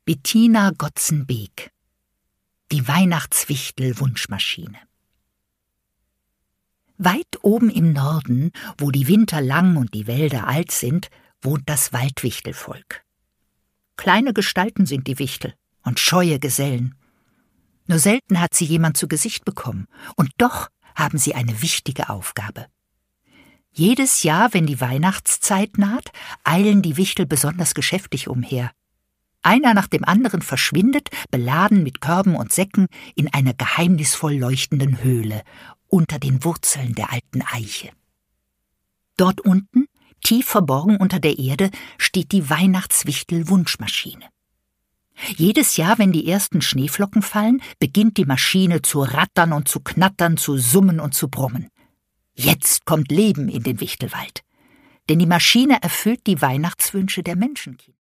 Bettina Gotzenbeek. Die Weihnachtswichtel-Wunschmaschine. Weit oben im Norden, wo die Winter lang und die Wälder alt sind, wohnt das Waldwichtelvolk. Kleine Gestalten sind die Wichtel und scheue Gesellen. Nur selten hat sie jemand zu Gesicht bekommen, und doch haben sie eine wichtige Aufgabe. Jedes Jahr, wenn die Weihnachtszeit naht, eilen die Wichtel besonders geschäftig umher. Einer nach dem anderen verschwindet, beladen mit Körben und Säcken, in einer geheimnisvoll leuchtenden Höhle unter den Wurzeln der alten Eiche. Dort unten, tief verborgen unter der Erde, steht die Weihnachtswichtel-Wunschmaschine. Jedes Jahr, wenn die ersten Schneeflocken fallen, beginnt die Maschine zu rattern und zu knattern, zu summen und zu brummen. Jetzt kommt Leben in den Wichtelwald, denn die Maschine erfüllt die Weihnachtswünsche der Menschenkinder.